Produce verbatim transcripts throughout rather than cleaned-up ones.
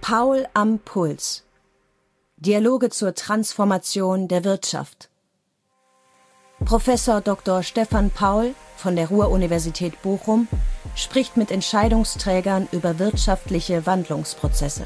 Paul am Puls. Dialoge zur Transformation der Wirtschaft. Professor Doktor Stefan Paul von der Ruhr-Universität Bochum spricht mit Entscheidungsträgern über wirtschaftliche Wandlungsprozesse.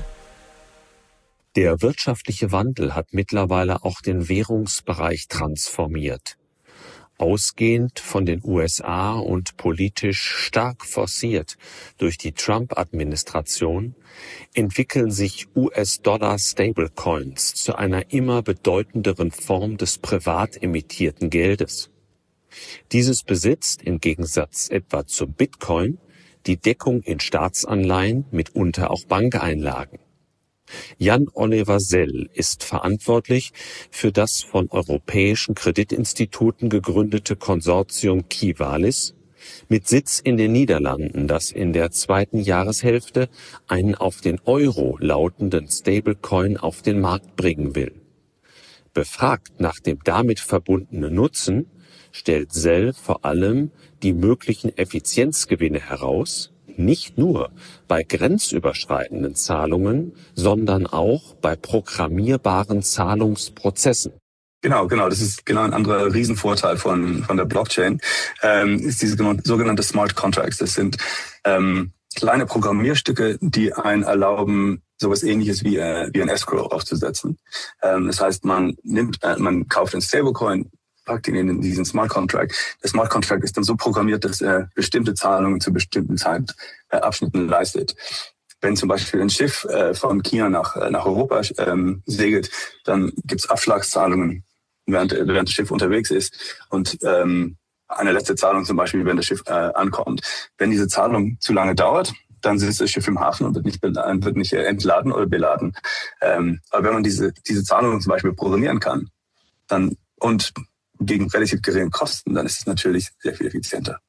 Der wirtschaftliche Wandel hat mittlerweile auch den Währungsbereich transformiert. Ausgehend von den U S A und politisch stark forciert durch die Trump-Administration entwickeln sich U S-Dollar-Stablecoins zu einer immer bedeutenderen Form des privat emittierten Geldes. Dieses besitzt im Gegensatz etwa zum Bitcoin die Deckung in Staatsanleihen, mitunter auch Bankeinlagen. Jan-Oliver Sell ist verantwortlich für das von europäischen Kreditinstituten gegründete Konsortium Qivalis mit Sitz in den Niederlanden, das in der zweiten Jahreshälfte einen auf den Euro lautenden Stablecoin auf den Markt bringen will. Befragt nach dem damit verbundenen Nutzen stellt Sell vor allem die möglichen Effizienzgewinne heraus, nicht nur bei grenzüberschreitenden Zahlungen, sondern auch bei programmierbaren Zahlungsprozessen. Genau, genau. Das ist genau ein anderer Riesenvorteil von von der Blockchain, ähm, ist diese sogenannte Smart Contracts. Das sind ähm, kleine Programmierstücke, die einen erlauben, sowas Ähnliches wie äh, wie ein Escrow aufzusetzen. Ähm, das heißt, man nimmt, äh, man kauft einen Stablecoin, packt ihn in diesen Smart Contract. Der Smart Contract ist dann so programmiert, dass er bestimmte Zahlungen zu bestimmten Zeitabschnitten leistet. Wenn zum Beispiel ein Schiff äh, von China nach äh, nach Europa ähm, segelt, dann gibt's Abschlagszahlungen, während, während das Schiff unterwegs ist und ähm, eine letzte Zahlung zum Beispiel, wenn das Schiff äh, ankommt. Wenn diese Zahlung zu lange dauert, dann sitzt das Schiff im Hafen und wird nicht, beladen, wird nicht entladen oder beladen. Ähm, aber wenn man diese diese Zahlungen zum Beispiel programmieren kann, dann und gegen relativ geringe Kosten, dann ist es natürlich sehr viel effizienter.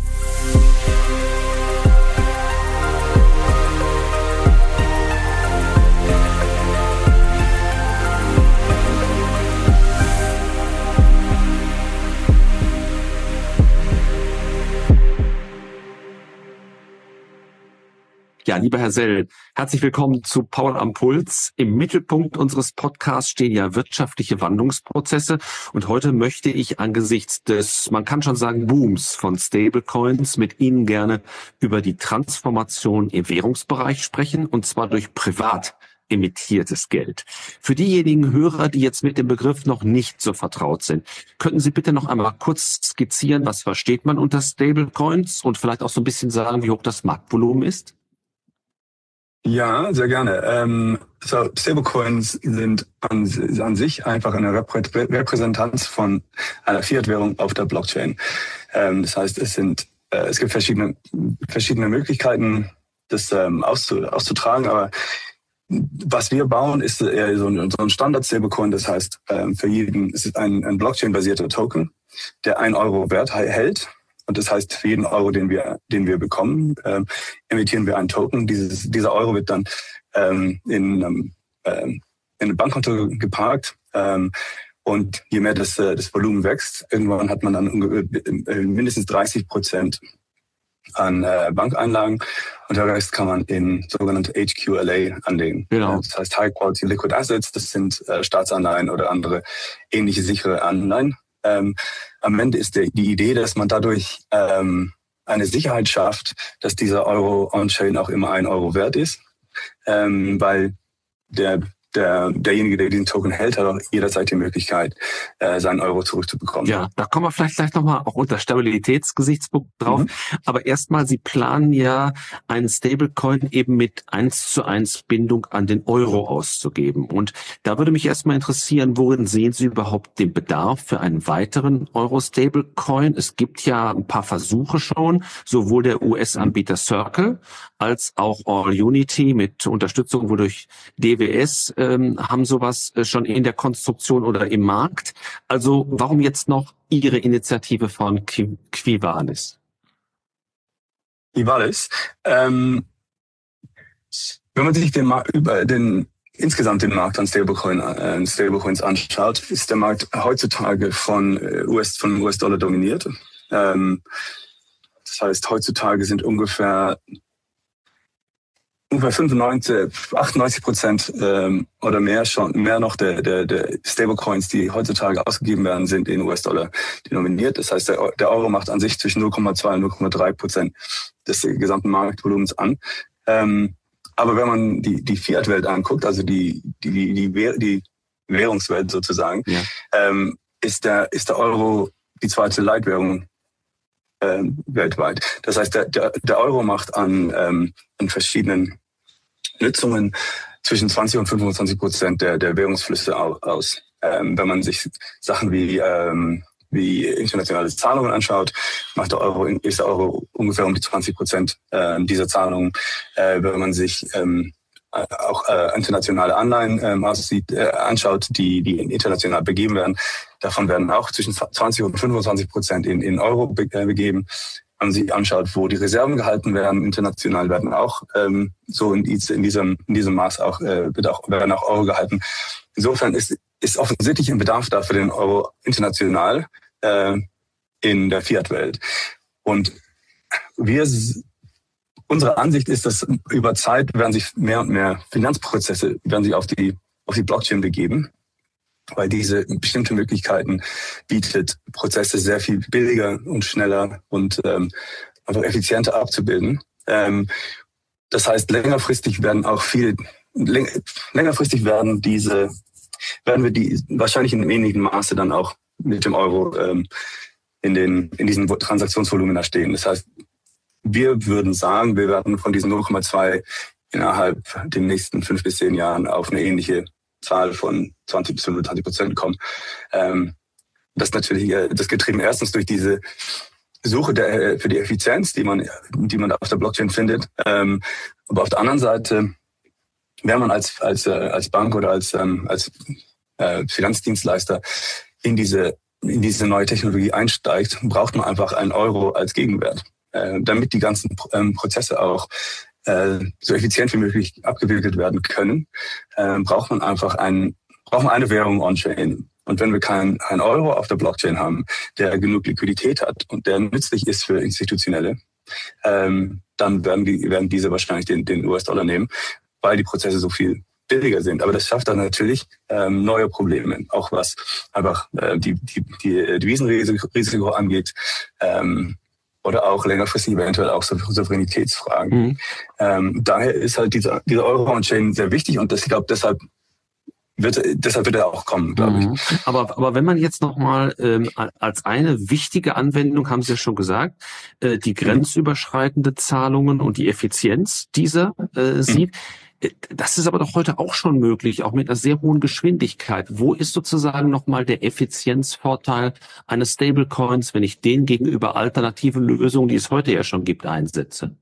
Ja, lieber Herr Sell, herzlich willkommen zu Paul am Puls. Im Mittelpunkt unseres Podcasts stehen ja wirtschaftliche Wandlungsprozesse. Und heute möchte ich angesichts des, man kann schon sagen, Booms von Stablecoins mit Ihnen gerne über die Transformation im Währungsbereich sprechen, und zwar durch privat emittiertes Geld. Für diejenigen Hörer, die jetzt mit dem Begriff noch nicht so vertraut sind, könnten Sie bitte noch einmal kurz skizzieren, was versteht man unter Stablecoins und vielleicht auch so ein bisschen sagen, wie hoch das Marktvolumen ist? Ja, sehr gerne. Ähm, so, Stablecoins sind an, an sich einfach eine Reprä- Repräsentanz von einer Fiat-Währung auf der Blockchain. Ähm, das heißt, es sind äh, es gibt verschiedene verschiedene Möglichkeiten, das ähm, auszu, auszutragen. Aber was wir bauen, ist eher so ein, so ein Standard-Stablecoin. Das heißt, ähm, für jeden es ist ein, ein Blockchain-basierter Token, der ein Euro Wert hält. Und das heißt, für jeden Euro, den wir, den wir bekommen, ähm, emittieren wir einen Token. Dieses, dieser Euro wird dann ähm, in, ähm, in ein Bankkonto geparkt. Ähm, und je mehr das, äh, das Volumen wächst, irgendwann hat man dann äh, mindestens dreißig Prozent an äh, Bankeinlagen. Und der Rest kann man in sogenannte H Q L A anlegen. Genau. Das heißt High Quality Liquid Assets. Das sind äh, Staatsanleihen oder andere ähnliche sichere Anleihen. Ähm, am Ende ist der, die Idee, dass man dadurch ähm, eine Sicherheit schafft, dass dieser Euro on-chain auch immer ein Euro wert ist, ähm, weil der, der derjenige, der diesen Token hält, hat auch jederzeit die Möglichkeit, äh, seinen Euro zurückzubekommen. Ja, da kommen wir vielleicht gleich nochmal auch unter Stabilitätsgesichtspunkt drauf. Mhm. Aber erstmal, Sie planen ja, einen Stablecoin eben mit eins zu eins Bindung an den Euro auszugeben. Und da würde mich erstmal interessieren, worin sehen Sie überhaupt den Bedarf für einen weiteren Euro-Stablecoin? Es gibt ja ein paar Versuche schon, sowohl der U S-Anbieter Circle als auch All-Unity mit Unterstützung wodurch D W S ähm, haben sowas schon in der Konstruktion oder im Markt. Also warum jetzt noch Ihre Initiative von Qivalis? Qivalis. Ähm, wenn man sich den Markt über den insgesamt den Markt an Stablecoin, äh, Stablecoins anschaut, ist der Markt heutzutage von äh, U S von U S-Dollar dominiert. Ähm, das heißt, heutzutage sind ungefähr ungefähr fünfundneunzig, achtundneunzig Prozent ähm, oder mehr schon, mehr noch der, der, der Stablecoins, die heutzutage ausgegeben werden, sind in U S-Dollar denominiert. Das heißt, der, der Euro macht an sich zwischen null Komma zwei und null Komma drei Prozent des gesamten Marktvolumens an. Ähm, aber wenn man die, die Fiat-Welt anguckt, also die, die, die, die, die Währungswelt sozusagen, ja. ähm, ist der, ist der Euro die zweite Leitwährung äh, weltweit. Das heißt, der, der, der Euro macht an, ähm, an verschiedenen Nutzungen zwischen zwanzig und fünfundzwanzig Prozent der, der Währungsflüsse aus. Ähm, wenn man sich Sachen wie, ähm, wie internationale Zahlungen anschaut, macht der Euro, ist der Euro ungefähr um die zwanzig Prozent äh, dieser Zahlungen. Äh, wenn man sich ähm, auch äh, internationale Anleihen ähm, aussieht, äh, anschaut, die, die international begeben werden, davon werden auch zwischen zwanzig und fünfundzwanzig Prozent in, in Euro be- äh, begeben. Wenn man sich anschaut, wo die Reserven gehalten werden, international werden auch ähm, so in, in diesem in diesem Maß auch, äh, wird auch werden auch Euro gehalten. Insofern ist ist offensichtlich ein Bedarf da für den Euro international äh, in der Fiat-Welt. Und wir unsere Ansicht ist, dass über Zeit werden sich mehr und mehr Finanzprozesse werden sich auf die auf die Blockchain begeben, weil diese bestimmte Möglichkeiten bietet, Prozesse sehr viel billiger und schneller und ähm, einfach effizienter abzubilden. Ähm, das heißt, längerfristig werden auch viel läng, längerfristig werden diese werden wir die wahrscheinlich in einem ähnlichen Maße dann auch mit dem Euro ähm, in den in diesen Transaktionsvolumina stehen. Das heißt, wir würden sagen, wir werden von diesen null Komma zwei innerhalb der nächsten fünf bis zehn Jahren auf eine ähnliche Zahl von zwanzig bis fünfundzwanzig Prozent kommen. Ähm, das natürlich, das getrieben erstens durch diese Suche der, für die Effizienz, die man, die man auf der Blockchain findet. Ähm, aber auf der anderen Seite, wenn man als, als, als Bank oder als, als äh, Finanzdienstleister in diese, in diese neue Technologie einsteigt, braucht man einfach einen Euro als Gegenwert, äh, damit die ganzen ähm, Prozesse auch äh, so effizient wie möglich abgewickelt werden können, äh, braucht man einfach ein, braucht man eine Währung on-chain. Und wenn wir keinen kein Euro auf der Blockchain haben, der genug Liquidität hat und der nützlich ist für Institutionelle, ähm, dann werden die werden diese wahrscheinlich den, den U S-Dollar nehmen, weil die Prozesse so viel billiger sind. Aber das schafft dann natürlich ähm, neue Probleme, auch was einfach äh, die die die Devisenrisiko Risiko angeht. Ähm, oder auch längerfristig eventuell auch Souveränitätsfragen. Mhm. Ähm, daher ist halt dieser, dieser Euro-on-Chain sehr wichtig und das, ich glaube, deshalb wird, deshalb wird er auch kommen, glaube mhm. ich. Aber, aber wenn man jetzt nochmal ähm, als eine wichtige Anwendung, haben Sie ja schon gesagt, äh, die grenzüberschreitende Zahlungen und die Effizienz dieser äh, sieht, mhm. Das ist aber doch heute auch schon möglich, auch mit einer sehr hohen Geschwindigkeit. Wo ist sozusagen nochmal der Effizienzvorteil eines Stablecoins, wenn ich den gegenüber alternativen Lösungen, die es heute ja schon gibt, einsetze?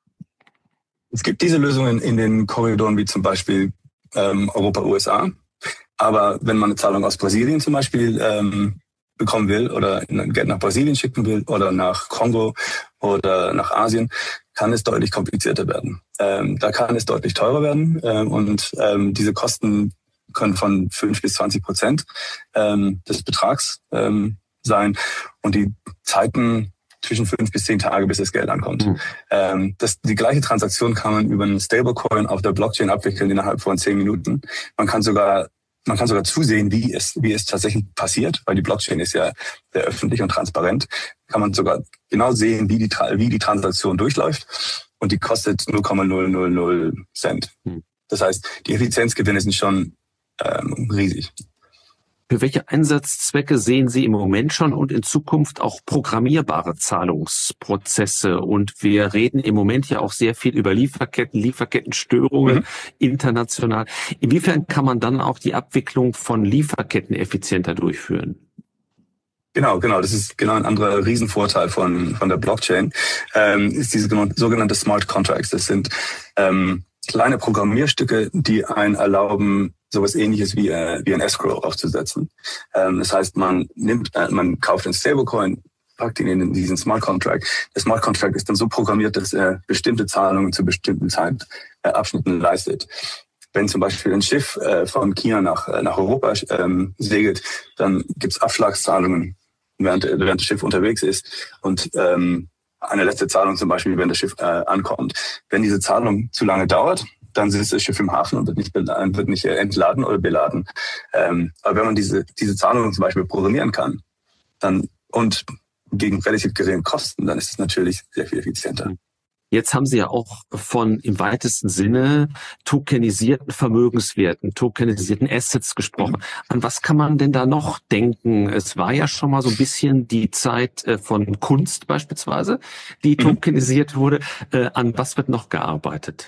Es gibt diese Lösungen in den Korridoren wie zum Beispiel ähm, Europa, U S A. Aber wenn man eine Zahlung aus Brasilien zum Beispiel ähm, bekommen will oder Geld nach Brasilien schicken will oder nach Kongo oder nach Asien, kann es deutlich komplizierter werden. Ähm, da kann es deutlich teurer werden ähm, und ähm, diese Kosten können von fünf bis zwanzig Prozent ähm, des Betrags ähm, sein und die Zeiten zwischen fünf bis zehn Tage, bis das Geld ankommt. Mhm. Ähm, das, die gleiche Transaktion kann man über einen Stablecoin auf der Blockchain abwickeln innerhalb von zehn Minuten. Man kann sogar Man kann sogar zusehen, wie es, wie es tatsächlich passiert, weil die Blockchain ist ja sehr öffentlich und transparent. Kann man sogar genau sehen, wie die, wie die Transaktion durchläuft. Und die kostet null Komma null null null Cent. Das heißt, die Effizienzgewinne sind schon ähm, riesig. Für welche Einsatzzwecke sehen Sie im Moment schon und in Zukunft auch programmierbare Zahlungsprozesse? Und wir reden im Moment ja auch sehr viel über Lieferketten, Lieferkettenstörungen mhm. international. Inwiefern kann man dann auch die Abwicklung von Lieferketten effizienter durchführen? Genau, genau. Das ist genau ein anderer Riesenvorteil von von der Blockchain. Ähm, ist diese sogenannte Smart Contracts. Das sind ähm, kleine Programmierstücke, die einen erlauben, sowas Ähnliches wie äh, wie ein Escrow aufzusetzen. Ähm, das heißt, man nimmt, äh, man kauft einen Stablecoin, packt ihn in diesen Smart Contract. Der Smart Contract ist dann so programmiert, dass er bestimmte Zahlungen zu bestimmten Zeitabschnitten leistet. Wenn zum Beispiel ein Schiff äh, von China nach äh, nach Europa ähm, segelt, dann gibt's Abschlagszahlungen, während, während das Schiff unterwegs ist. Und ähm, eine letzte Zahlung zum Beispiel, wenn das Schiff äh, ankommt. Wenn diese Zahlung zu lange dauert, dann sitzt das Schiff im Hafen und wird nicht, beladen, wird nicht entladen oder beladen. Ähm, aber wenn man diese, diese Zahlungen zum Beispiel programmieren kann, dann und gegen relativ geringe Kosten, dann ist es natürlich sehr viel effizienter. Jetzt haben Sie ja auch von im weitesten Sinne tokenisierten Vermögenswerten, tokenisierten Assets gesprochen. An was kann man denn da noch denken? Es war ja schon mal so ein bisschen die Zeit von Kunst beispielsweise, die tokenisiert wurde. An was wird noch gearbeitet?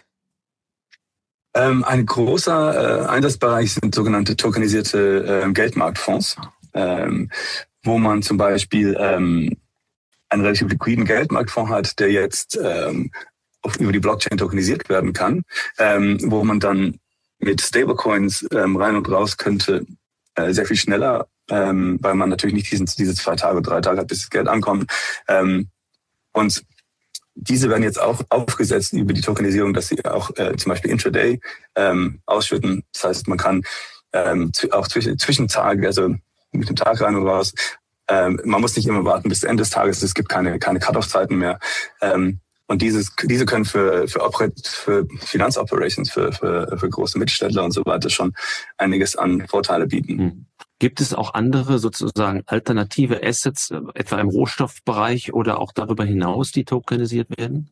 Ähm, ein großer äh, Einsatzbereich sind sogenannte tokenisierte äh, Geldmarktfonds, ähm, wo man zum Beispiel ähm, einen relativ liquiden Geldmarktfonds hat, der jetzt ähm, auf, über die Blockchain tokenisiert werden kann, ähm, wo man dann mit Stablecoins ähm, rein und raus könnte, äh, sehr viel schneller, ähm, weil man natürlich nicht diesen, diese zwei Tage, drei Tage hat, bis das Geld ankommt. Ähm, und diese werden jetzt auch aufgesetzt über die Tokenisierung, dass sie auch äh, zum Beispiel intraday ähm, ausschütten. Das heißt, man kann ähm, auch zwischen, zwischen Tage, also mit dem Tag rein und raus, Ähm, man muss nicht immer warten bis Ende des Tages. Es gibt keine keine Cut-off-Zeiten mehr. Ähm, und dieses diese können für für, für Finanzoperations, für, für für große Mittelständler und so weiter schon einiges an Vorteile bieten. Hm. Gibt es auch andere sozusagen alternative Assets, etwa im Rohstoffbereich oder auch darüber hinaus, die tokenisiert werden?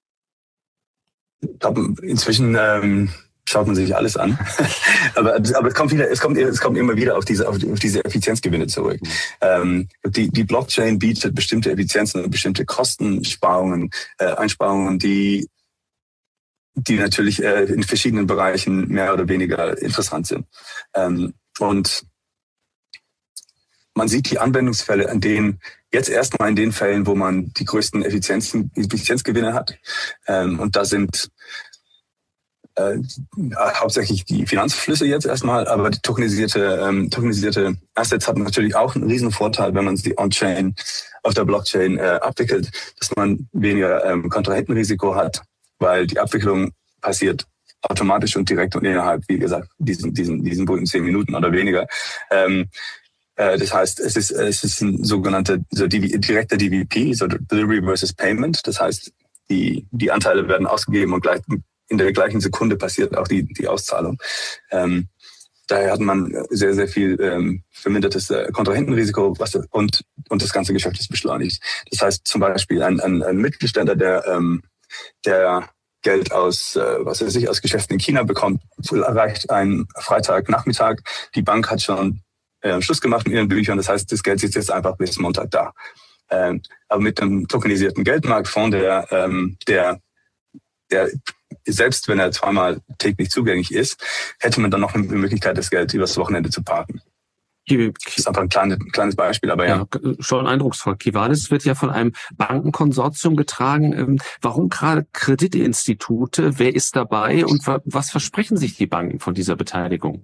Ich glaube, inzwischen ähm, schaut man sich alles an. aber aber es kommt wieder, es kommt es kommt immer wieder auf diese auf, auf diese Effizienzgewinne zurück. Mhm. Ähm, die die Blockchain bietet bestimmte Effizienzen und bestimmte Kostensparungen, äh, Einsparungen, die die natürlich äh, in verschiedenen Bereichen mehr oder weniger interessant sind. Ähm, und man sieht die Anwendungsfälle, an denen jetzt erstmal in den Fällen, wo man die größten Effizienzen, Effizienzgewinne hat. Ähm, und da sind äh, hauptsächlich die Finanzflüsse jetzt erstmal, aber die tokenisierte, ähm, tokenisierte Assets hat natürlich auch einen riesen Vorteil, wenn man sie on-chain auf der Blockchain äh, abwickelt, dass man weniger ähm, Kontrahentenrisiko hat, weil die Abwicklung passiert automatisch und direkt und innerhalb, wie gesagt, diesen, diesen, diesen berühmten zehn Minuten oder weniger. Ähm, Das heißt, es ist, es ist ein sogenannter so direkter D V P, so Delivery versus Payment. Das heißt, die, die Anteile werden ausgegeben und gleich in der gleichen Sekunde passiert auch die, die Auszahlung. Ähm, daher hat man sehr, sehr viel ähm, vermindertes äh, Kontrahentenrisiko was, und, und das ganze Geschäft ist beschleunigt. Das heißt zum Beispiel ein, ein, ein Mittelständler, der, ähm, der Geld aus, äh, was weiß ich, aus Geschäften in China bekommt, erreicht einen Freitagnachmittag. Die Bank hat schon Äh, Schluss gemacht in ihren Büchern. Das heißt, das Geld sitzt jetzt einfach bis Montag da. Ähm, aber mit einem tokenisierten Geldmarktfonds, der, ähm, der, der selbst wenn er zweimal täglich zugänglich ist, hätte man dann noch eine Möglichkeit, das Geld übers Wochenende zu parken. Das ist einfach ein kleines, kleines Beispiel, aber ja. ja. Schon eindrucksvoll. Kiwanis wird ja von einem Bankenkonsortium getragen. Warum gerade Kreditinstitute? Wer ist dabei und was versprechen sich die Banken von dieser Beteiligung?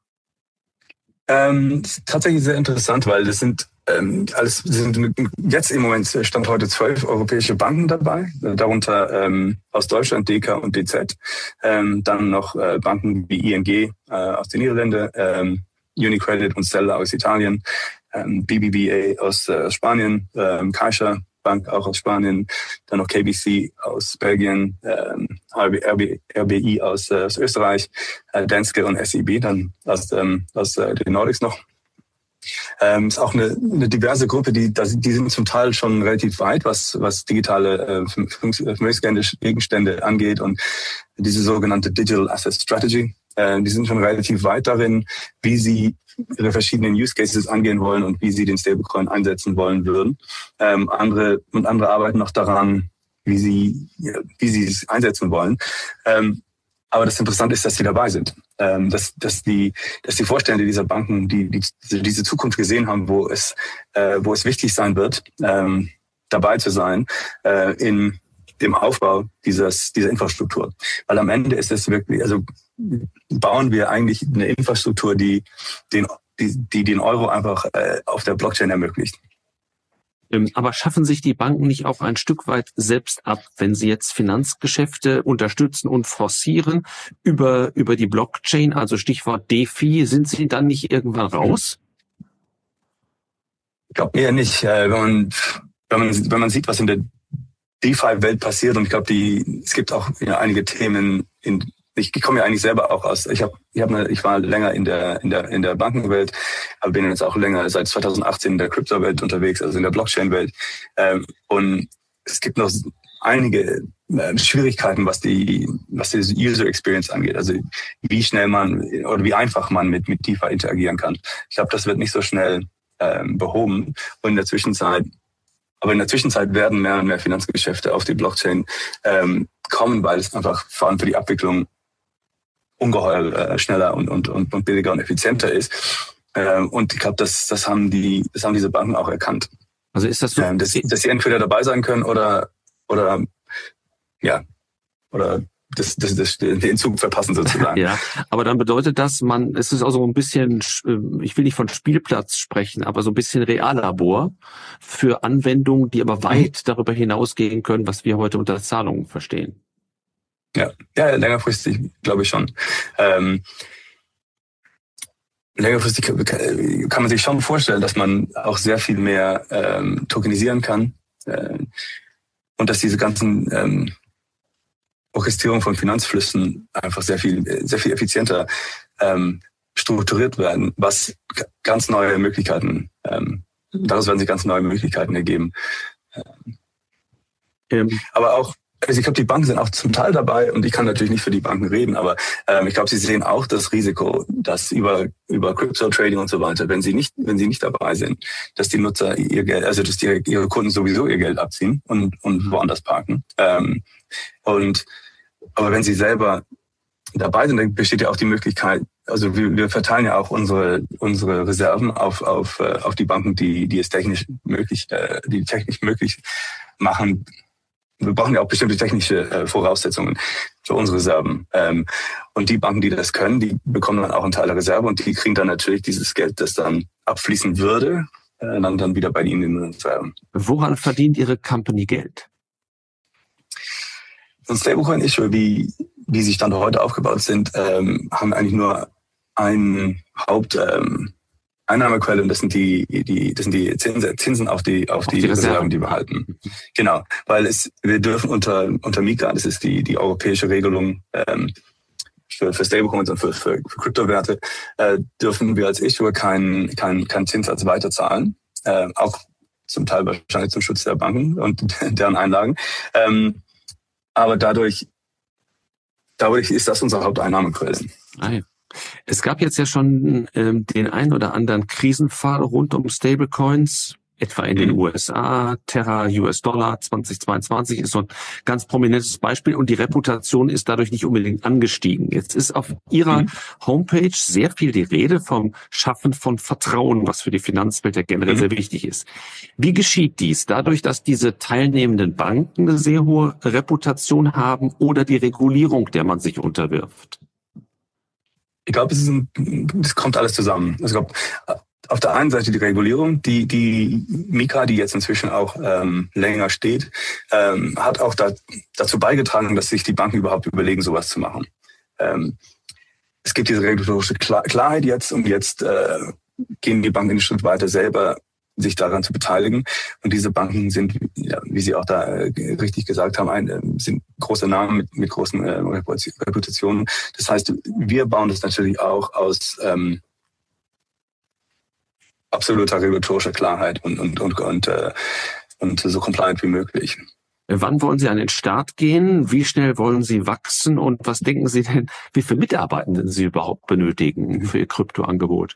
Ähm, tatsächlich sehr interessant, weil das sind ähm, alles sind jetzt im Moment stand heute zwölf europäische Banken dabei, darunter ähm, aus Deutschland D K und D Z, ähm, dann noch äh, Banken wie I N G äh, aus den Niederlanden, ähm, UniCredit und Stella aus Italien, ähm, B B V A aus äh, Spanien, ähm, Caixa Bank auch aus Spanien, dann noch K B C aus Belgien, ähm, R B I aus, äh, aus Österreich, äh, Danske und S E B dann aus, ähm, aus äh, den Nordics noch. Ähm, ist auch eine, eine diverse Gruppe, die, die sind zum Teil schon relativ weit, was, was digitale äh, Vermögensgegenstände angeht und diese sogenannte Digital Asset Strategy. Äh, die sind schon relativ weit darin, wie sie ihre verschiedenen Use Cases angehen wollen und wie sie den Stablecoin einsetzen wollen würden. Ähm, andere und andere arbeiten noch daran, wie sie ja, wie sie es einsetzen wollen. Ähm, aber das Interessante ist, dass sie dabei sind, ähm, dass dass die dass die Vorstände dieser Banken die, die diese Zukunft gesehen haben, wo es äh, wo es wichtig sein wird, ähm, dabei zu sein äh, in dem Aufbau dieses dieser Infrastruktur. Weil am Ende ist es wirklich, also bauen wir eigentlich eine Infrastruktur, die den, die, die den Euro einfach äh, auf der Blockchain ermöglicht. Aber schaffen sich die Banken nicht auch ein Stück weit selbst ab, wenn sie jetzt Finanzgeschäfte unterstützen und forcieren über, über die Blockchain, also Stichwort DeFi, sind sie dann nicht irgendwann raus? Ich glaube eher nicht. Wenn man, wenn man, wenn man sieht, was in der DeFi-Welt passiert. Und ich glaube, die es gibt auch ja, einige Themen. In, ich, ich komme ja eigentlich selber auch aus. Ich habe, ich habe, ich war länger in der in der in der Bankenwelt, aber bin jetzt auch länger seit zweitausendachtzehn in der Kryptowelt unterwegs, also in der Blockchain-Welt. Ähm, und es gibt noch einige äh, Schwierigkeiten, was die was die User Experience angeht. Also wie schnell man oder wie einfach man mit mit DeFi interagieren kann. Ich glaube, das wird nicht so schnell ähm, behoben. Und in der Zwischenzeit, aber in der Zwischenzeit werden mehr und mehr Finanzgeschäfte auf die Blockchain ähm, kommen, weil es einfach vor allem für die Abwicklung ungeheuer äh, schneller und, und und und billiger und effizienter ist. Ähm, und ich glaube, das das haben die das haben diese Banken auch erkannt. Also ist das so, ähm, dass, dass sie entweder dabei sein können oder oder ja oder das, das, das den Zug verpassen sozusagen. Ja, aber dann bedeutet das, man, es ist auch so ein bisschen, ich will nicht von Spielplatz sprechen, aber so ein bisschen Reallabor für Anwendungen, die aber weit darüber hinausgehen können, was wir heute unter Zahlungen verstehen. Ja, ja, längerfristig glaube ich schon. Ähm, längerfristig kann man sich schon vorstellen, dass man auch sehr viel mehr ähm, tokenisieren kann äh, und dass diese ganzen ähm, Orchestrierung von Finanzflüssen einfach sehr viel, sehr viel effizienter ähm, strukturiert werden, was ganz neue Möglichkeiten, ähm, daraus werden sich ganz neue Möglichkeiten ergeben. Ähm, ähm. Aber auch, also ich glaube, die Banken sind auch zum Teil dabei und ich kann natürlich nicht für die Banken reden, aber ähm, ich glaube, sie sehen auch das Risiko, dass über über Crypto-Trading und so weiter, wenn sie nicht wenn sie nicht dabei sind, dass die Nutzer ihr Geld, also dass die, ihre Kunden sowieso ihr Geld abziehen und und woanders parken. Ähm, und aber wenn sie selber dabei sind, dann besteht ja auch die Möglichkeit, also wir, wir verteilen ja auch unsere unsere Reserven auf auf auf die Banken, die die es technisch möglich äh, die technisch möglich machen. Wir brauchen ja auch bestimmte technische äh, Voraussetzungen für unsere Reserven. Ähm, und die Banken, die das können, die bekommen dann auch einen Teil der Reserve und die kriegen dann natürlich dieses Geld, das dann abfließen würde, äh, dann, dann wieder bei ihnen in den Reserven. Woran verdient Ihre Company Geld? So ein Stablecoin-Issue, wie, wie sie Stand heute aufgebaut sind, ähm, haben eigentlich nur einen Haupt... Ähm, Einnahmequelle und das sind die, die, das sind die Zinsen, Zinsen auf die, auf, auf die, die Reserven, Reserven, die wir halten. Genau, weil es, wir dürfen unter, unter MiCA, das ist die, die europäische Regelung ähm, für, für Stablecoins und für, für, für Kryptowerte, äh, dürfen wir als Issuer keinen kein, kein Zinssatz weiterzahlen, äh, auch zum Teil wahrscheinlich zum Schutz der Banken und deren Einlagen. Ähm, aber dadurch, dadurch ist das unsere Haupteinnahmequelle. Ah, ja. Es gab jetzt ja schon ähm, den ein oder anderen Krisenfall rund um Stablecoins, etwa in den U S A. Terra U S Dollar zweitausendzweiundzwanzig ist so ein ganz prominentes Beispiel und die Reputation ist dadurch nicht unbedingt angestiegen. Jetzt ist auf Ihrer mhm. Homepage sehr viel die Rede vom Schaffen von Vertrauen, was für die Finanzwelt ja generell mhm. sehr wichtig ist. Wie geschieht dies? Dadurch, dass diese teilnehmenden Banken eine sehr hohe Reputation haben oder die Regulierung, der man sich unterwirft? Ich glaube, es ist ein, das kommt alles zusammen. Also ich glaube, auf der einen Seite die Regulierung, die die MiCA, die jetzt inzwischen auch ähm, länger steht, ähm, hat auch da, dazu beigetragen, dass sich die Banken überhaupt überlegen, sowas zu machen. Ähm, es gibt diese regulatorische Klarheit jetzt und jetzt äh, gehen die Banken einen Schritt weiter selber, sich daran zu beteiligen. Und diese Banken sind, ja, wie Sie auch da äh, richtig gesagt haben, ein, äh, sind große Namen mit, mit großen äh, Reputationen. Das heißt, wir bauen das natürlich auch aus ähm, absoluter regulatorischer Klarheit und und und und, äh, und so compliant wie möglich. Wann wollen Sie an den Start gehen? Wie schnell wollen Sie wachsen? Und was denken Sie denn, wie viele Mitarbeitenden Sie überhaupt benötigen für Ihr Kryptoangebot?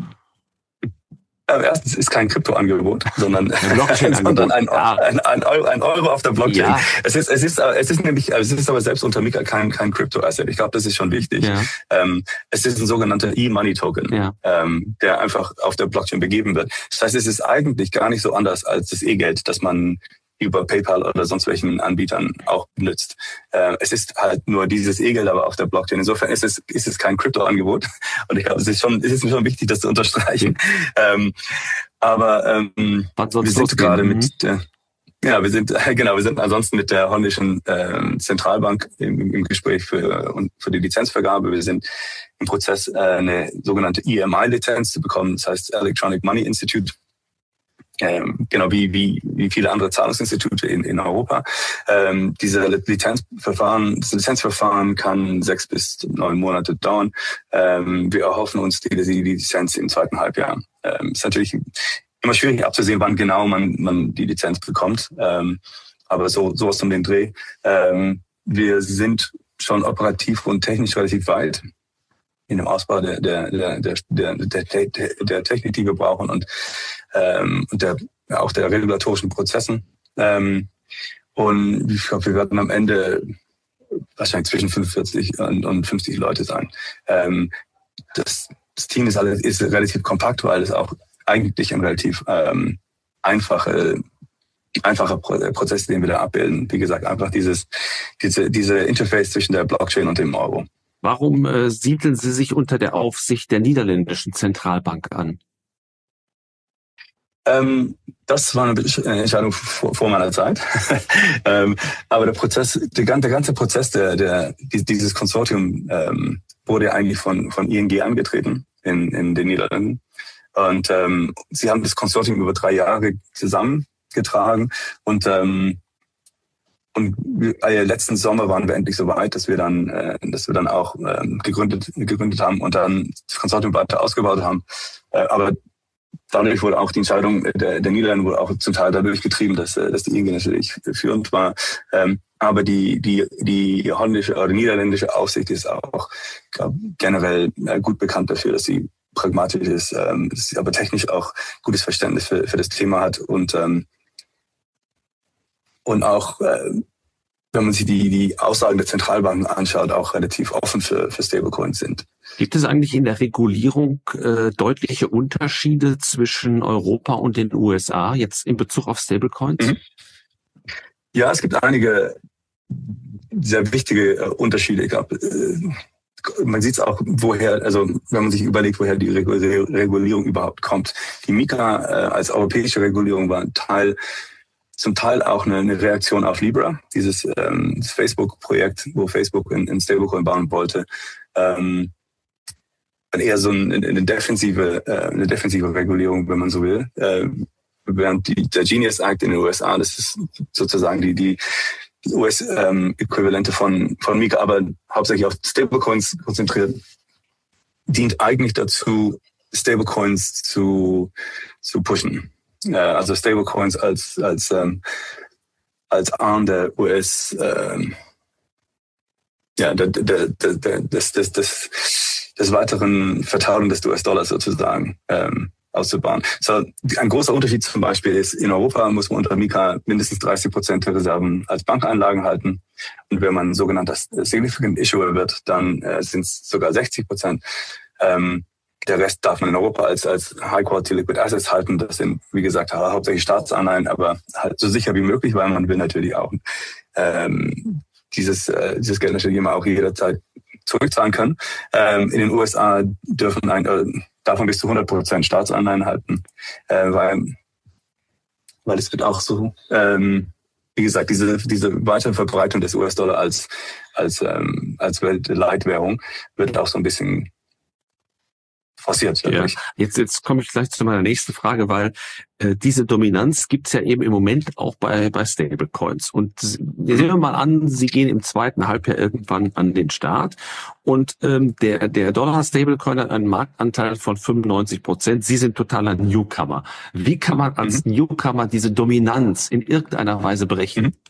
Erstens ist kein Kryptoangebot, sondern, ein, sondern ein, ein, ein, Euro, ein Euro auf der Blockchain. Ja. Es ist, es ist, es ist nämlich, es ist aber selbst unter MiCA kein, kein Krypto-Asset. Ich glaube, das ist schon wichtig. Ja. Ähm, es ist ein sogenannter E-Money-Token, ja. ähm, der einfach auf der Blockchain begeben wird. Das heißt, es ist eigentlich gar nicht so anders als das E-Geld, das man über PayPal oder sonst welchen Anbietern auch benutzt. Äh, es ist halt nur dieses E-Geld, aber auf der Blockchain. Insofern ist es ist es kein Kryptoangebot. Und ich glaube, es ist schon es ist schon wichtig, das zu unterstreichen. Ähm, aber ähm, wir sind gerade mit der, ja, wir sind genau, wir sind ansonsten mit der holländischen äh, Zentralbank im, im Gespräch für und für die Lizenzvergabe. Wir sind im Prozess, äh, eine sogenannte E M I-Lizenz zu bekommen. Das heißt Electronic Money Institute. Ähm, genau wie, wie, wie viele andere Zahlungsinstitute in, in Europa. Ähm, diese Lizenzverfahren, das Lizenzverfahren kann sechs bis neun Monate dauern. Ähm, wir erhoffen uns die, die Lizenz im zweiten Halbjahr. Ähm, ist natürlich immer schwierig abzusehen, wann genau man, man die Lizenz bekommt. Ähm, aber so sowas um den Dreh. Ähm, wir sind schon operativ und technisch relativ weit in dem Ausbau der, der, der, der, der, der, der Technik, die wir brauchen und, ähm, und der, auch der regulatorischen Prozessen. Ähm, und ich glaube, wir werden am Ende wahrscheinlich zwischen fünfundvierzig und, und fünfzig Leute sein. Ähm, das, das Team ist, alles, ist relativ kompakt, weil es auch eigentlich ein relativ ähm, einfache, einfacher Prozess, den wir da abbilden. Wie gesagt, einfach dieses, diese, diese Interface zwischen der Blockchain und dem Euro. Warum äh, siedeln Sie sich unter der Aufsicht der niederländischen Zentralbank an? Ähm, das war eine Entscheidung vor, vor meiner Zeit. ähm, aber der Prozess, der, der ganze Prozess der, der, dieses Konsortium ähm, wurde eigentlich von, von I N G angetreten in, in den Niederlanden. Und ähm, sie haben das Konsortium über drei Jahre zusammengetragen und ähm, Und äh, letzten Sommer waren wir endlich so weit, dass wir dann, äh, dass wir dann auch äh, gegründet, gegründet haben und dann das Konsortium weiter ausgebaut haben. Äh, aber dadurch wurde auch die Entscheidung der, der Niederlande wurde auch zum Teil dadurch getrieben, dass, äh, dass die I N G natürlich führend war. Ähm, aber die, die, die holländische oder niederländische Aufsicht ist auch, glaub, generell äh, gut bekannt dafür, dass sie pragmatisch ist, ähm, dass sie aber technisch auch gutes Verständnis für, für das Thema hat und ähm, Und auch, äh, wenn man sich die, die Aussagen der Zentralbanken anschaut, auch relativ offen für, für Stablecoins sind. Gibt es eigentlich in der Regulierung äh, deutliche Unterschiede zwischen Europa und den U S A, jetzt in Bezug auf Stablecoins? Mhm. Ja, es gibt einige sehr wichtige äh, Unterschiede. Ich glaube, äh, man sieht es auch, woher, also wenn man sich überlegt, woher die Regulierung überhaupt kommt. Die MiCA äh, als europäische Regulierung war ein Teil zum Teil auch eine, eine Reaktion auf Libra, dieses ähm, das Facebook-Projekt, wo Facebook in, in Stablecoin bauen wollte. Ähm, eher so ein, eine defensive, äh, eine defensive Regulierung, wenn man so will. Äh, während die, der Genius Act in den U S A, das ist sozusagen die, die U S-Äquivalente ähm, von, von MiCA, aber hauptsächlich auf Stablecoins konzentriert, dient eigentlich dazu, Stablecoins zu, zu pushen. Also Stablecoins als als ähm, als Arm der U S ähm, ja der der der der des des des des weiteren Verteilung des U S-Dollars sozusagen ähm, auszubauen. So ein großer Unterschied zum Beispiel ist, in Europa muss man unter MiCA mindestens dreißig Prozent der Reserven als Bankeinlagen halten und wenn man sogenannter Significant Issuer wird, dann äh, sind es sogar sechzig Prozent. Ähm, Der Rest darf man in Europa als, als High-Quality Liquid Assets halten. Das sind, wie gesagt, hauptsächlich Staatsanleihen, aber halt so sicher wie möglich, weil man will natürlich auch ähm, dieses, äh, dieses Geld natürlich immer auch jederzeit zurückzahlen können. Ähm, in den U S A dürfen ein, äh, darf man bis zu hundert Prozent Staatsanleihen halten, äh, weil, weil es wird auch so, ähm, wie gesagt, diese, diese weitere Verbreitung des U S-Dollar als, als, ähm, als Weltleitwährung wird auch so ein bisschen forciert. Ja. Jetzt, jetzt komme ich gleich zu meiner nächsten Frage, weil äh, diese Dominanz gibt's ja eben im Moment auch bei bei Stablecoins. Und wir sehen wir mal an, sie gehen im zweiten Halbjahr irgendwann an den Start und ähm, der der Dollar-Stablecoin hat einen Marktanteil von fünfundneunzig Prozent. Sie sind totaler Newcomer. Wie kann man als mhm. Newcomer diese Dominanz in irgendeiner Weise berechnen? Mhm.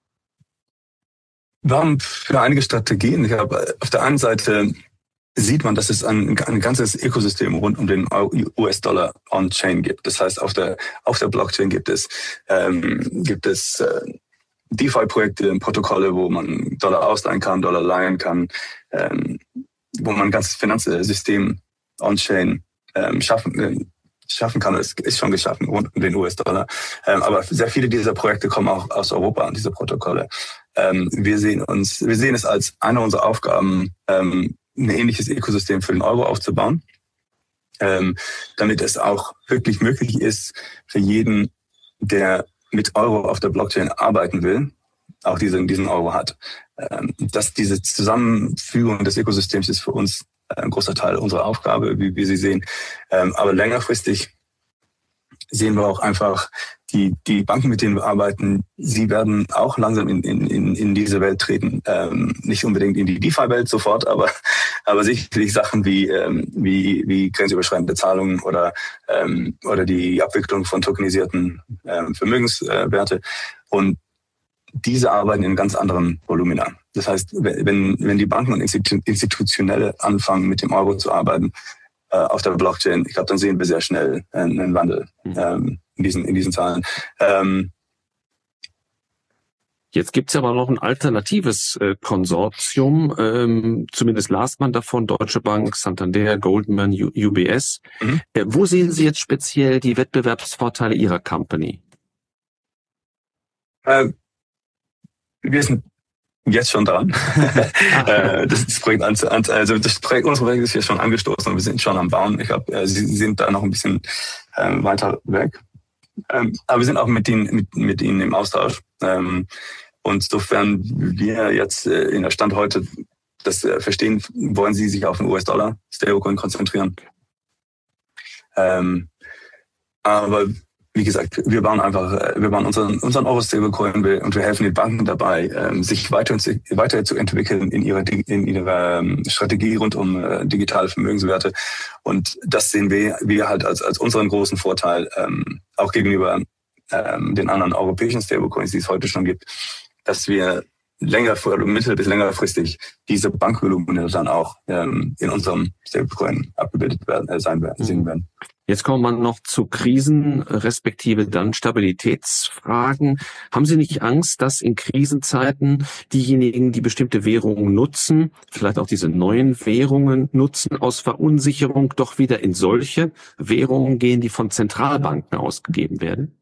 Wir haben für einige Strategien. Ich habe auf der einen Seite sieht man, dass es ein, ein ganzes Ökosystem rund um den U S-Dollar on-Chain gibt. Das heißt, auf der auf der Blockchain gibt es ähm, gibt es äh, DeFi-Projekte, Protokolle, wo man Dollar ausleihen kann, Dollar leihen kann, ähm, wo man ein ganzes Finanzsystem on-Chain ähm, schaffen äh, schaffen kann. Es ist schon geschaffen rund um den U S-Dollar. Ähm, aber sehr viele dieser Projekte kommen auch aus Europa, diese Protokolle. Ähm, wir sehen uns, wir sehen es als eine unserer Aufgaben, ähm, ein ähnliches Ökosystem für den Euro aufzubauen, ähm, damit es auch wirklich möglich ist, für jeden, der mit Euro auf der Blockchain arbeiten will, auch diesen, diesen Euro hat. Ähm, dass diese Zusammenfügung des Ökosystems ist für uns ein großer Teil unserer Aufgabe, wie wir sie sehen. Ähm, aber längerfristig sehen wir auch einfach, die, die Banken, mit denen wir arbeiten, sie werden auch langsam in, in, in diese Welt treten. Ähm, nicht unbedingt in die DeFi-Welt sofort, aber, aber sicherlich Sachen wie, ähm, wie, wie grenzüberschreitende Zahlungen oder, ähm, oder die Abwicklung von tokenisierten ähm, Vermögenswerte. Und diese arbeiten in ganz anderen Volumina. Das heißt, wenn, wenn die Banken und Institutionelle anfangen, mit dem Euro zu arbeiten, äh, auf der Blockchain, ich glaube, dann sehen wir sehr schnell einen, einen Wandel ähm, in diesen, in diesen Zahlen. Ähm, Jetzt gibt's ja aber noch ein alternatives äh, Konsortium, ähm, zumindest las man davon, Deutsche Bank, Santander, Goldman, U- UBS. Mhm. Äh, wo sehen Sie jetzt speziell die Wettbewerbsvorteile Ihrer Company? Äh, wir sind jetzt schon dran. äh, das, das Projekt, also das Projekt, unser Projekt ist hier schon angestoßen und wir sind schon am Bauen. Ich glaube, äh, Sie sind da noch ein bisschen äh, weiter weg. Ähm, aber wir sind auch mit Ihnen, mit, mit Ihnen im Austausch. Ähm, und sofern wir jetzt äh, in der Stand heute das äh, verstehen, wollen Sie sich auf den U S-Dollar Stablecoin konzentrieren. Ähm, aber wie gesagt, wir bauen einfach, wir bauen unseren, unseren Euro-Stablecoin und wir helfen den Banken dabei, sich weiter, weiterzuentwickeln in ihrer, in ihrer Strategie rund um digitale Vermögenswerte. Und das sehen wir, wir halt als, als unseren großen Vorteil, auch gegenüber den anderen europäischen Stablecoins, die es heute schon gibt, dass wir länger, oder mittel- bis längerfristig diese Bankvolumina dann auch in unserem Stablecoin abgebildet werden, sein werden, sehen werden. Jetzt kommt man noch zu Krisen, respektive dann Stabilitätsfragen. Haben Sie nicht Angst, dass in Krisenzeiten diejenigen, die bestimmte Währungen nutzen, vielleicht auch diese neuen Währungen nutzen, aus Verunsicherung doch wieder in solche Währungen gehen, die von Zentralbanken ausgegeben werden?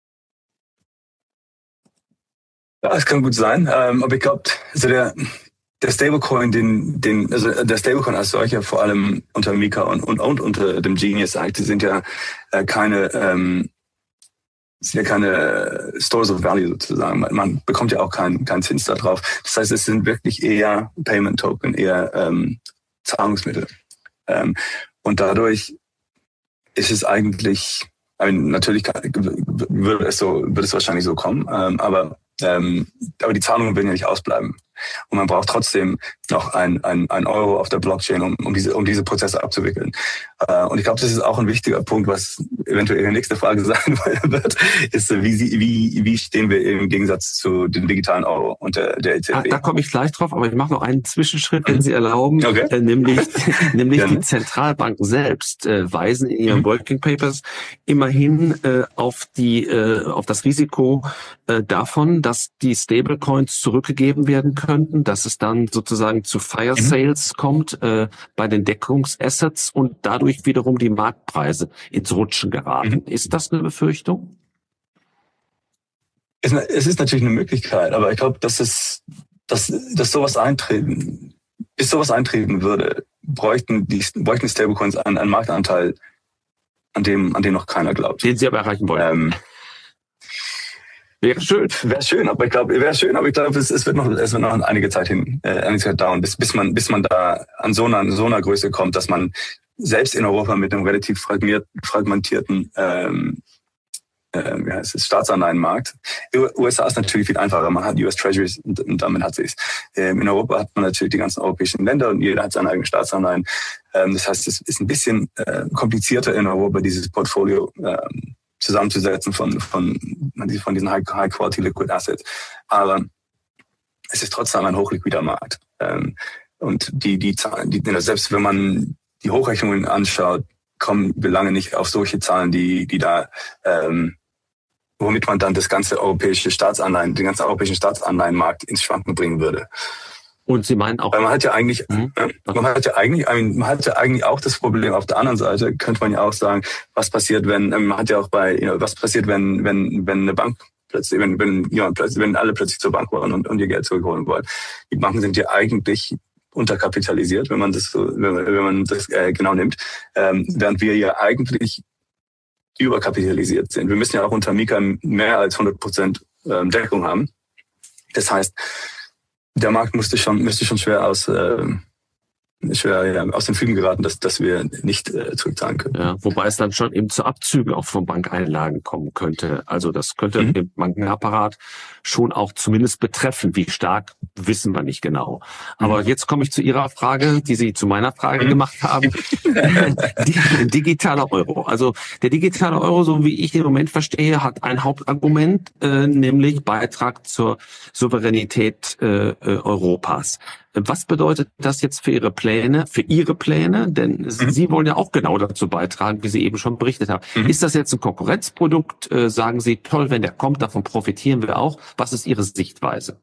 Ja, das kann gut sein. Aber ich glaube, also der... Der Stablecoin, den, den, also der Stablecoin als solcher, vor allem unter Mika und, und, und unter dem Genius Act, sind ja äh, keine, ähm, sind ja keine Stores of Value sozusagen. Man, man bekommt ja auch keinen keinen Zins da drauf. Das heißt, es sind wirklich eher Payment Token, eher ähm, Zahlungsmittel. Ähm, und dadurch ist es eigentlich, I mean, natürlich kann, würde es so, würde es wahrscheinlich so kommen, ähm, aber ähm, aber die Zahlungen werden ja nicht ausbleiben. Und man braucht trotzdem noch ein, ein, ein Euro auf der Blockchain, um, um diese, um diese Prozesse abzuwickeln. Äh, und ich glaube, das ist auch ein wichtiger Punkt, was eventuell Ihre nächste Frage sein wird, ist, wie, sie, wie, wie stehen wir im Gegensatz zu dem digitalen Euro und der, der E Z B? Ah, da komme ich gleich drauf, aber ich mache noch einen Zwischenschritt, wenn Sie erlauben, okay. äh, nämlich, nämlich die Zentralbanken selbst äh, weisen in ihren mhm. Working Papers immerhin äh, auf die, äh, auf das Risiko äh, davon, dass die Stablecoins zurückgegeben werden könnten, dass es dann sozusagen zu Fire Sales mhm. kommt äh, bei den Deckungsassets und dadurch wiederum die Marktpreise ins Rutschen geraten. Mhm. Ist das eine Befürchtung? Es, es ist natürlich eine Möglichkeit, aber ich glaube, dass es, dass, dass sowas eintreten, bis sowas eintreten würde, bräuchten die, bräuchten die Stablecoins einen, einen Marktanteil, an dem, an dem noch keiner glaubt. Den Sie aber erreichen wollen. Ähm, Wäre schön. Wäre schön, aber ich glaube, wäre schön, aber ich glaube, es, es wird noch, es wird noch einige Zeit hin, äh, einige Zeit dauern, bis, bis man, bis man da an so einer, so einer Größe kommt, dass man selbst in Europa mit einem relativ fragmentierten, ähm, äh, wie heißt es, Staatsanleihenmarkt. U S A ist natürlich viel einfacher. Man hat U S Treasuries und, und damit hat sich's. Ähm, in Europa hat man natürlich die ganzen europäischen Länder und jeder hat seine eigenen Staatsanleihen. Ähm, das heißt, es ist ein bisschen äh, komplizierter in Europa, dieses Portfolio ähm, zusammenzusetzen von, von, von diesen High-Quality Liquid Assets. Aber es ist trotzdem ein hochliquider Markt. Und die, die Zahlen, die, selbst wenn man die Hochrechnungen anschaut, kommen wir lange nicht auf solche Zahlen, die, die da, ähm, womit man dann das ganze europäische Staatsanleihen, den ganzen europäischen Staatsanleihenmarkt ins Schwanken bringen würde. Und Sie meinen auch, weil man hat ja eigentlich, mhm. man hat ja eigentlich, man hat ja eigentlich auch das Problem. Auf der anderen Seite könnte man ja auch sagen, was passiert, wenn man hat ja auch bei, you know, was passiert, wenn wenn wenn eine Bank plötzlich, wenn wenn ja plötzlich, wenn alle plötzlich zur Bank wollen und, und ihr Geld zurückholen wollen. Die Banken sind ja eigentlich unterkapitalisiert, wenn man das so, wenn, wenn man das äh, genau nimmt, ähm, während wir ja eigentlich überkapitalisiert sind. Wir müssen ja auch unter Mika mehr als hundert Prozent ähm, Deckung haben. Das heißt, der Markt musste schon, müsste schon schwer aus, äh, schwer ja, aus den Fügen geraten, dass, dass wir nicht äh, zurückzahlen können. Ja, wobei es dann schon eben zu Abzügen auch von Bankeinlagen kommen könnte. Also das könnte mhm. den Bankenapparat schon auch zumindest betreffen. Wie stark, wissen wir nicht genau. Aber mhm. jetzt komme ich zu Ihrer Frage, die Sie zu meiner Frage mhm. gemacht haben. Digitaler Euro. Also der digitale Euro, so wie ich ihn im Moment verstehe, hat ein Hauptargument, äh, nämlich Beitrag zur Souveränität äh, Europas. Was bedeutet das jetzt für Ihre Pläne, für Ihre Pläne? Denn mhm. Sie wollen ja auch genau dazu beitragen, wie Sie eben schon berichtet haben. Mhm. Ist das jetzt ein Konkurrenzprodukt? Äh, sagen Sie, toll, wenn der kommt, davon profitieren wir auch. Was ist Ihre Sichtweise?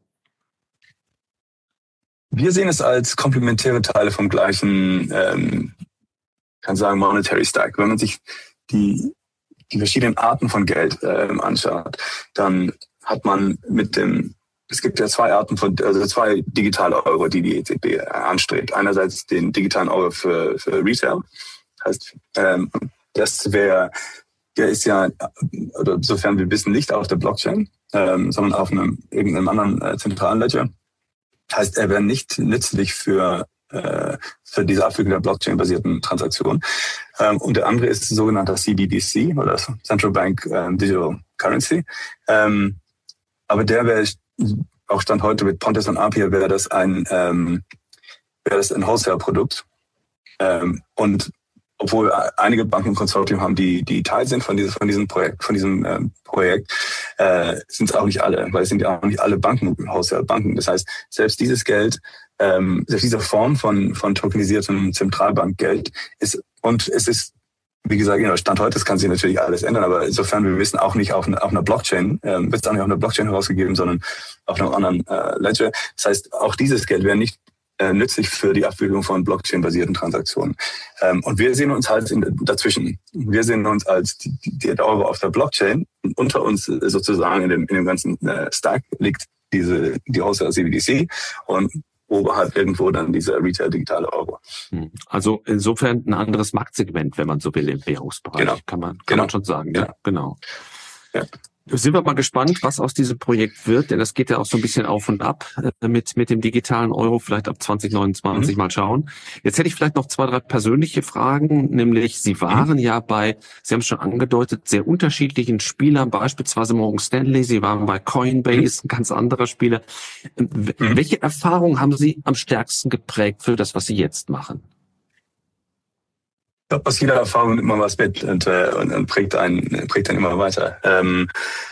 Wir sehen es als komplementäre Teile vom gleichen, ähm, kann sagen, Monetary Stack. Wenn man sich die, die verschiedenen Arten von Geld ähm, anschaut, dann hat man mit dem Es gibt ja zwei Arten von, also zwei digitale Euro, die die E Z B anstrebt. Einerseits den digitalen Euro für, für Retail. Heißt, ähm, das wäre, der ist ja, oder sofern wir wissen, nicht auf der Blockchain, ähm, sondern auf einem irgendeinem anderen äh, zentralen Ledger. Heißt, er wäre nicht nützlich für äh, für diese Abwicklung der Blockchain-basierten Transaktionen. Ähm, und der andere ist sogenannter C B D C oder Central Bank ähm, Digital Currency. Ähm, aber der wäre auch Stand heute mit Pontes und Apia wäre das ein ähm, wäre das ein Wholesale-Produkt. Ähm, und obwohl einige Banken im Konsortium haben, die die Teil sind von diesem von diesem Projekt, von diesem ähm, Projekt, äh, sind es auch nicht alle, weil es sind ja auch nicht alle Banken Wholesale-Banken. Das heißt, selbst dieses Geld, ähm, selbst diese Form von von tokenisiertem Zentralbankgeld ist und es ist wie gesagt, genau, Stand heute, das kann sich natürlich alles ändern, aber insofern wir wissen auch nicht auf, eine, auf einer Blockchain, ähm, wird es auch nicht auf einer Blockchain herausgegeben, sondern auf einem anderen äh, Ledger. Das heißt, auch dieses Geld wäre nicht äh, nützlich für die Abwicklung von Blockchain-basierten Transaktionen. Ähm, und wir sehen uns halt in, dazwischen. Wir sehen uns als die, die, der Euro auf der Blockchain und unter uns sozusagen in dem, in dem ganzen äh, Stack liegt diese die Wholesale C B D C und oberhalb irgendwo dann dieser Retail-digitale Euro. Also insofern ein anderes Marktsegment, wenn man so will, im Währungsbereich. Genau. Kann man, kann genau. man schon sagen. Ja, genau. Ja. Sind wir mal gespannt, was aus diesem Projekt wird, denn das geht ja auch so ein bisschen auf und ab äh, mit mit dem digitalen Euro, vielleicht ab zwanzig neunundzwanzig mhm. mal schauen. Jetzt hätte ich vielleicht noch zwei, drei persönliche Fragen, nämlich Sie waren mhm. ja bei, Sie haben es schon angedeutet, sehr unterschiedlichen Spielern, beispielsweise Morgan Stanley, Sie waren bei Coinbase, mhm. ein ganz anderer Spieler. Mhm. Welche Erfahrungen haben Sie am stärksten geprägt für das, was Sie jetzt machen? Ich glaube, aus jeder Erfahrung nimmt man was mit und, äh, und, und prägt einen, prägt einen immer weiter. Ähm,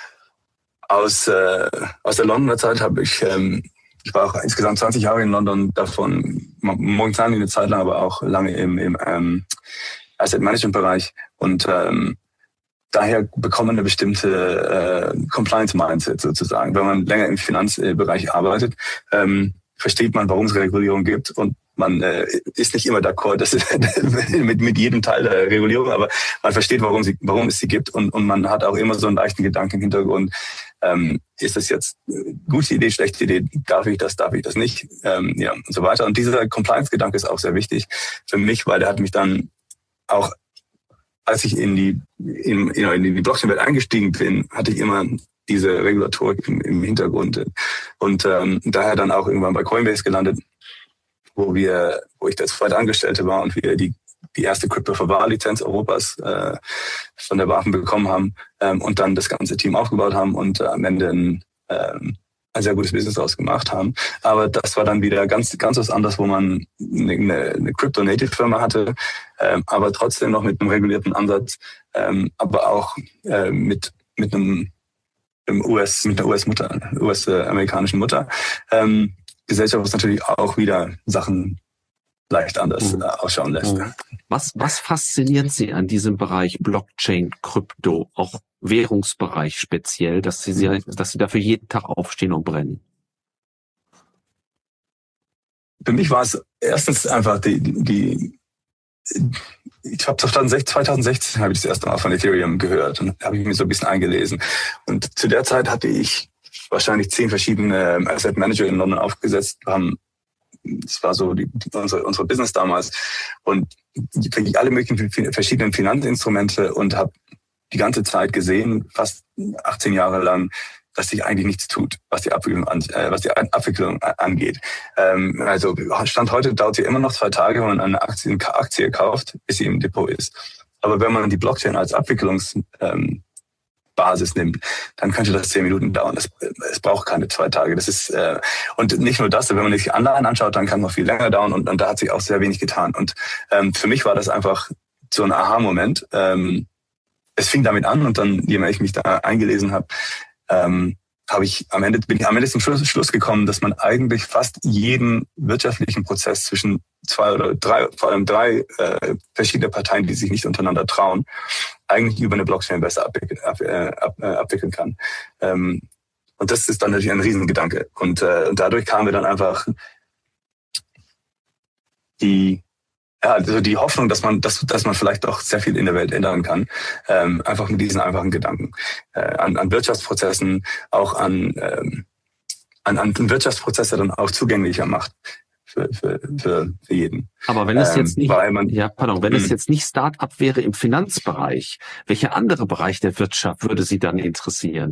aus, äh, aus der Londoner Zeit habe ich, ähm, ich war auch insgesamt zwanzig Jahre in London, davon momentan eine Zeit lang, aber auch lange im, im ähm, Asset Management Bereich und ähm, daher bekommt man eine bestimmte äh, Compliance Mindset sozusagen. Wenn man länger im Finanzbereich arbeitet, ähm, versteht man, warum es Regulierung gibt und man äh, ist nicht immer d'accord das ist mit, mit jedem Teil der Regulierung, aber man versteht, warum, sie, warum es sie gibt und, und man hat auch immer so einen leichten Gedanken im Hintergrund. Ähm, ist das jetzt eine gute Idee, schlechte Idee? Darf ich das, darf ich das nicht? Ähm, ja, und so weiter. Und dieser Compliance-Gedanke ist auch sehr wichtig für mich, weil der hat mich dann auch, als ich in die, in, in die Blockchain-Welt eingestiegen bin, hatte ich immer diese Regulatorik im, im Hintergrund. Und ähm, daher dann auch irgendwann bei Coinbase gelandet, wo wir, wo ich der zweite Angestellte war und wir die die erste Crypto-for-Bar-Lizenz Europas äh, von der BaFin bekommen haben ähm, und dann das ganze Team aufgebaut haben und äh, am Ende ein, ähm, ein sehr gutes Business daraus gemacht haben. Aber das war dann wieder ganz ganz was anderes, wo man eine, eine Crypto-Native-Firma hatte, ähm, aber trotzdem noch mit einem regulierten Ansatz, ähm, aber auch äh, mit mit einem im U S mit einer U S-Mutter, U S-amerikanischen Mutter. Ähm, Gesellschaft, was natürlich auch wieder Sachen leicht anders mhm. ausschauen lässt. Was, was fasziniert Sie an diesem Bereich Blockchain, Krypto, auch Währungsbereich speziell, dass Sie, mhm. dass Sie dafür jeden Tag aufstehen und brennen? Für mich war es erstens einfach die, die, ich habe zwanzig sechzehn habe ich das erste Mal von Ethereum gehört und habe ich mir so ein bisschen eingelesen. Und zu der Zeit hatte ich wahrscheinlich zehn verschiedene Asset Manager in London aufgesetzt, haben das war so die, die, unsere, unsere Business damals und für alle möglichen verschiedenen Finanzinstrumente und habe die ganze Zeit gesehen, fast achtzehn Jahre lang, dass sich eigentlich nichts tut, was die Abwicklung, an, äh, was die Abwicklung angeht. Ähm, also Stand heute dauert sie immer noch zwei Tage, wenn man eine Aktie, eine Aktie kauft, bis sie im Depot ist. Aber wenn man die Blockchain als Abwicklungsbasis ähm, nimmt, dann könnte das zehn Minuten dauern. Das, es braucht keine zwei Tage. Das ist äh, und nicht nur das, wenn man sich Anleihen anschaut, dann kann es noch viel länger dauern und, und da hat sich auch sehr wenig getan. Und ähm, für mich war das einfach so ein Aha-Moment. Ähm, es fing damit an und dann, je mehr ich mich da eingelesen habe, ähm, habe ich am Ende bin ich am Ende zum Schluss, Schluss gekommen, dass man eigentlich fast jeden wirtschaftlichen Prozess zwischen zwei oder drei, vor allem drei äh, verschiedene Parteien, die sich nicht untereinander trauen, eigentlich über eine Blockchain besser abwickeln, ab, äh, ab, äh, abwickeln kann. Ähm, und das ist dann natürlich ein Riesengedanke. Und, äh, und dadurch kamen wir dann einfach die Ja, also die Hoffnung, dass man, dass, dass man vielleicht auch sehr viel in der Welt ändern kann, ähm, einfach mit diesen einfachen Gedanken äh, an, an Wirtschaftsprozessen, auch an, ähm, an, an Wirtschaftsprozesse dann auch zugänglicher macht für, für, für, für jeden. Aber wenn es jetzt nicht, ähm, man, ja, pardon, wenn es jetzt nicht Start-up wäre im Finanzbereich, welcher andere Bereich der Wirtschaft würde Sie dann interessieren?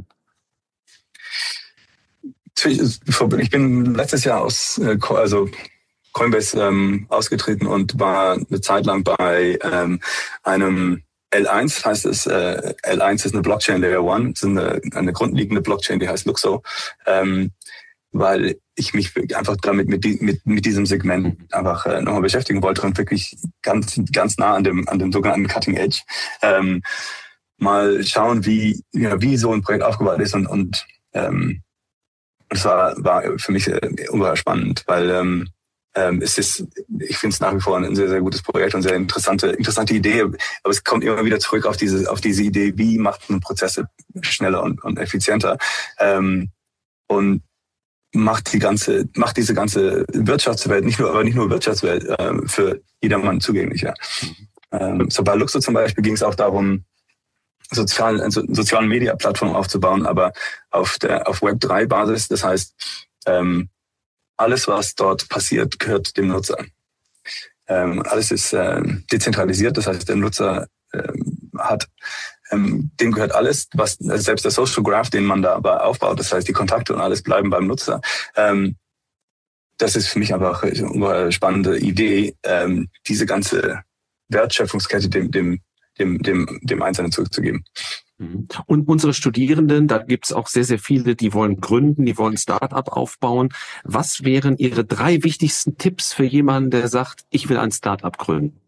Ich bin letztes Jahr aus, also Coinbase ähm, ausgetreten und war eine Zeit lang bei ähm, einem L eins, heißt es. Äh, L eins ist eine Blockchain Layer One, das ist eine, eine grundlegende Blockchain, die heißt Luxo, ähm, weil ich mich einfach damit mit, die, mit, mit diesem Segment einfach äh, nochmal beschäftigen wollte und wirklich ganz ganz nah an dem an dem sogenannten Cutting Edge ähm, mal schauen, wie ja, wie so ein Projekt aufgebaut ist und und ähm, das war war für mich äh, ungeheuer spannend, weil ähm, Ähm, es ist, ich finde es nach wie vor ein sehr, sehr gutes Projekt und sehr interessante, interessante Idee. Aber es kommt immer wieder zurück auf diese, auf diese Idee, wie macht man Prozesse schneller und, und effizienter, ähm, und macht die ganze, macht diese ganze Wirtschaftswelt, nicht nur, aber nicht nur Wirtschaftswelt, äh, für jedermann zugänglicher. Ähm, so bei Luxo zum Beispiel ging es auch darum, sozial, also sozialen Media-Plattformen aufzubauen, aber auf der, auf Web drei Basis. Das heißt, ähm, alles, was dort passiert, gehört dem Nutzer. Ähm, alles ist äh, dezentralisiert, das heißt, der Nutzer ähm, hat, ähm, dem gehört alles, was also selbst der Social Graph, den man da aber aufbaut, das heißt, die Kontakte und alles bleiben beim Nutzer. Ähm, das ist für mich einfach eine spannende Idee, ähm, diese ganze Wertschöpfungskette dem, dem, dem, dem, dem Einzelnen zurückzugeben. Und unsere Studierenden, da gibt es auch sehr, sehr viele, die wollen gründen, die wollen Start-up aufbauen. Was wären Ihre drei wichtigsten Tipps für jemanden, der sagt, ich will ein Start-up gründen?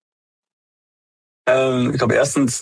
Ähm, ich glaube, erstens,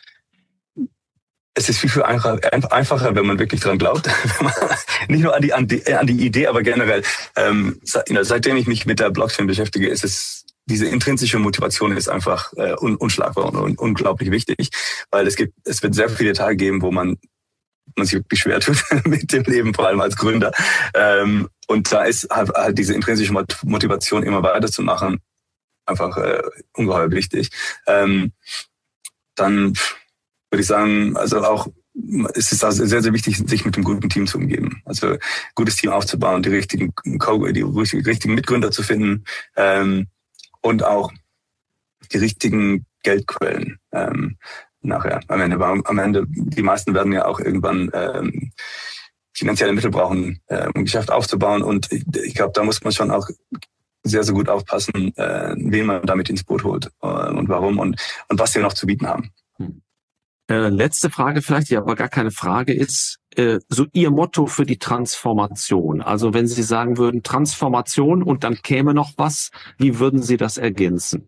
es ist viel, viel einfacher, einfacher, wenn man wirklich dran glaubt. Nicht nur an die, an die, an die Idee, aber generell. Ähm, seitdem ich mich mit der Blockchain beschäftige, ist es diese intrinsische Motivation ist einfach äh, un, unschlagbar und un, unglaublich wichtig, weil es gibt, es wird sehr viele Tage geben, wo man, man sich wirklich schwer tut mit dem Leben, vor allem als Gründer. Ähm, und da ist halt, halt diese intrinsische Motivation, immer weiterzumachen, einfach äh, ungeheuer wichtig. Ähm, dann würde ich sagen, also auch es ist also sehr, sehr wichtig, sich mit einem guten Team zu umgeben. Also gutes Team aufzubauen, die richtigen Co- die richtigen Mitgründer zu finden, ähm, und auch die richtigen Geldquellen ähm, nachher am Ende. Aber am Ende, die meisten werden ja auch irgendwann ähm, finanzielle Mittel brauchen, äh, um ein Geschäft aufzubauen. Und ich, ich glaube, da muss man schon auch sehr, sehr gut aufpassen, äh, wen man damit ins Boot holt äh, und warum und, und was sie noch zu bieten haben. Hm. Äh, letzte Frage vielleicht, die aber gar keine Frage ist, äh, so Ihr Motto für die Transformation. Also wenn Sie sagen würden Transformation und dann käme noch was, wie würden Sie das ergänzen?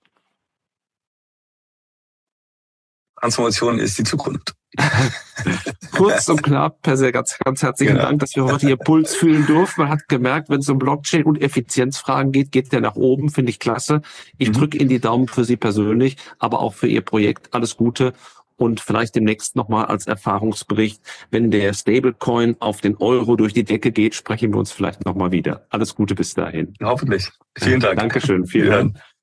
Transformation ist die Zukunft. Kurz und knapp, per se ganz, ganz herzlichen genau. Dank, dass wir heute Ihr Puls fühlen durften. Man hat gemerkt, wenn es um Blockchain und Effizienzfragen geht, geht der nach oben, finde ich klasse. Ich mhm. drücke Ihnen die Daumen für Sie persönlich, aber auch für Ihr Projekt. Alles Gute. Und vielleicht demnächst nochmal als Erfahrungsbericht, wenn der Stablecoin auf den Euro durch die Decke geht, sprechen wir uns vielleicht nochmal wieder. Alles Gute bis dahin. Hoffentlich. Vielen Dank. Dankeschön. Vielen Dank.